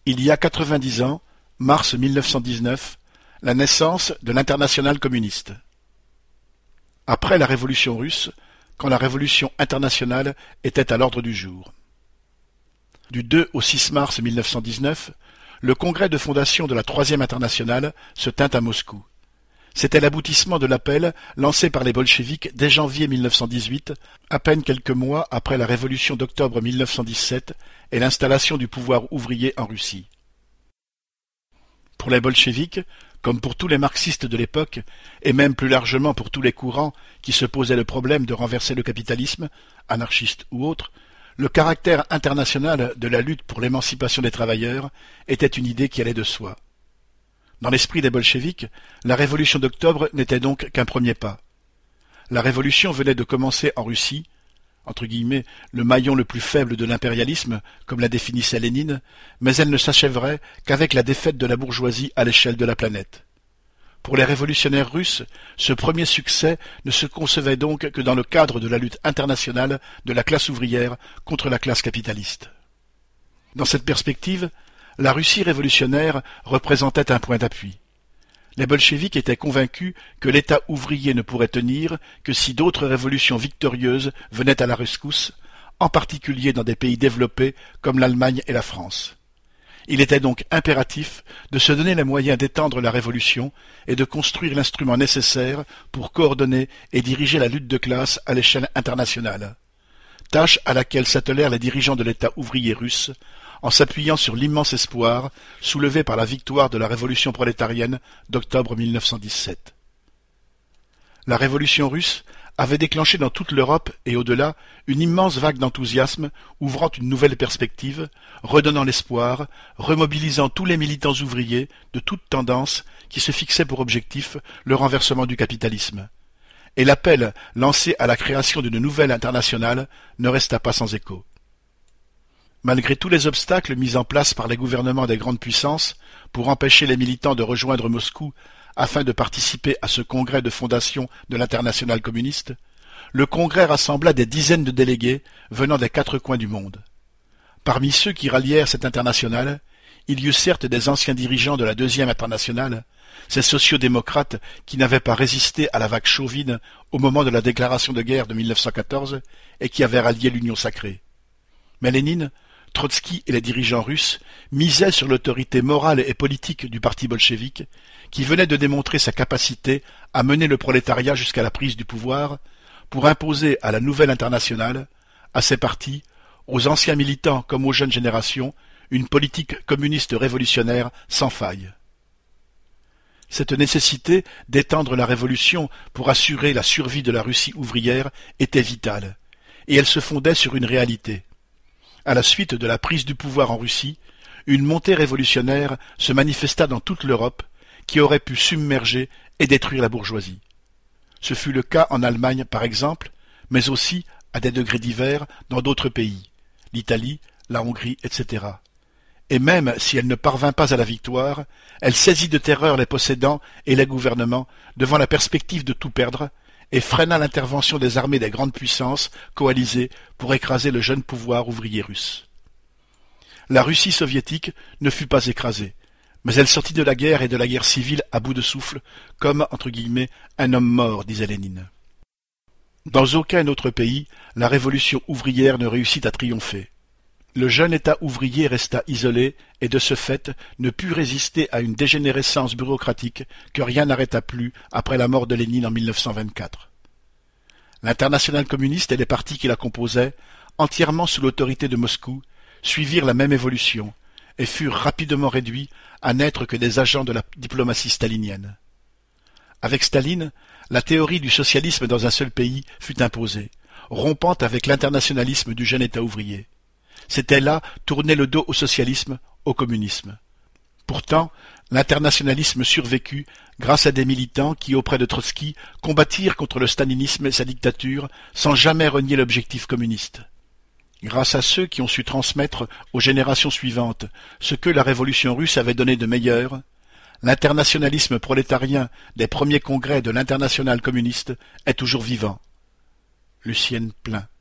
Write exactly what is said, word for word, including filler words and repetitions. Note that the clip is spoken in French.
Il y a quatre-vingt-dix ans, mars mille neuf cent dix-neuf, la naissance de l'Internationale communiste. Après la Révolution russe, quand la Révolution internationale était à l'ordre du jour. Du deux au six mars mille neuf cent dix-neuf, le congrès de fondation de la Troisième Internationale se tint à Moscou. C'était l'aboutissement de l'appel lancé par les bolcheviks dès janvier mille neuf cent dix-huit, à peine quelques mois après la Révolution d'octobre mille neuf cent dix-sept et l'installation du pouvoir ouvrier en Russie. Pour les bolcheviks, comme pour tous les marxistes de l'époque, et même plus largement pour tous les courants qui se posaient le problème de renverser le capitalisme, anarchistes ou autres, le caractère international de la lutte pour l'émancipation des travailleurs était une idée qui allait de soi. Dans l'esprit des bolcheviks, la révolution d'octobre n'était donc qu'un premier pas. La révolution venait de commencer en Russie, entre guillemets, le maillon le plus faible de l'impérialisme, comme la définissait Lénine, mais elle ne s'achèverait qu'avec la défaite de la bourgeoisie à l'échelle de la planète. Pour les révolutionnaires russes, ce premier succès ne se concevait donc que dans le cadre de la lutte internationale de la classe ouvrière contre la classe capitaliste. Dans cette perspective, la Russie révolutionnaire représentait un point d'appui. Les bolcheviks étaient convaincus que l'État ouvrier ne pourrait tenir que si d'autres révolutions victorieuses venaient à la rescousse, en particulier dans des pays développés comme l'Allemagne et la France. Il était donc impératif de se donner les moyens d'étendre la révolution et de construire l'instrument nécessaire pour coordonner et diriger la lutte de classe à l'échelle internationale. Tâche à laquelle s'attelèrent les dirigeants de l'État ouvrier russe, en s'appuyant sur l'immense espoir soulevé par la victoire de la révolution prolétarienne d'octobre mille neuf cent dix-sept. La révolution russe avait déclenché dans toute l'Europe et au-delà une immense vague d'enthousiasme, ouvrant une nouvelle perspective, redonnant l'espoir, remobilisant tous les militants ouvriers de toute tendance qui se fixaient pour objectif le renversement du capitalisme. Et l'appel lancé à la création d'une nouvelle internationale ne resta pas sans écho. Malgré tous les obstacles mis en place par les gouvernements des grandes puissances pour empêcher les militants de rejoindre Moscou afin de participer à ce congrès de fondation de l'Internationale communiste, le congrès rassembla des dizaines de délégués venant des quatre coins du monde. Parmi ceux qui rallièrent cette internationale, il y eut certes des anciens dirigeants de la Deuxième Internationale, ces sociodémocrates qui n'avaient pas résisté à la vague chauvine au moment de la déclaration de guerre de mille neuf cent quatorze et qui avaient rallié l'Union sacrée. Mais Lénine, Trotsky et les dirigeants russes misaient sur l'autorité morale et politique du parti bolchevique, qui venait de démontrer sa capacité à mener le prolétariat jusqu'à la prise du pouvoir, pour imposer à la nouvelle internationale, à ses partis, aux anciens militants comme aux jeunes générations, une politique communiste révolutionnaire sans faille. Cette nécessité d'étendre la révolution pour assurer la survie de la Russie ouvrière était vitale, et elle se fondait sur une réalité. À la suite de la prise du pouvoir en Russie, une montée révolutionnaire se manifesta dans toute l'Europe qui aurait pu submerger et détruire la bourgeoisie. Ce fut le cas en Allemagne par exemple, mais aussi, à des degrés divers, dans d'autres pays, l'Italie, la Hongrie, et cetera. Et même si elle ne parvint pas à la victoire, elle saisit de terreur les possédants et les gouvernements devant la perspective de tout perdre, et freina l'intervention des armées des grandes puissances coalisées pour écraser le jeune pouvoir ouvrier russe. La Russie soviétique ne fut pas écrasée, mais elle sortit de la guerre et de la guerre civile à bout de souffle, comme, entre guillemets, un homme mort, disait Lénine. Dans aucun autre pays, la révolution ouvrière ne réussit à triompher. Le jeune État ouvrier resta isolé et de ce fait ne put résister à une dégénérescence bureaucratique que rien n'arrêta plus après la mort de Lénine en mille neuf cent vingt-quatre. L'Internationale communiste et les partis qui la composaient, entièrement sous l'autorité de Moscou, suivirent la même évolution et furent rapidement réduits à n'être que des agents de la diplomatie stalinienne. Avec Staline, la théorie du socialisme dans un seul pays fut imposée, rompant avec l'internationalisme du jeune État ouvrier. C'était là tourner le dos au socialisme, au communisme. Pourtant, l'internationalisme survécut grâce à des militants qui, auprès de Trotsky, combattirent contre le stalinisme et sa dictature sans jamais renier l'objectif communiste. Grâce à ceux qui ont su transmettre aux générations suivantes ce que la révolution russe avait donné de meilleur, l'internationalisme prolétarien des premiers congrès de l'Internationale communiste est toujours vivant. Lucienne Plein.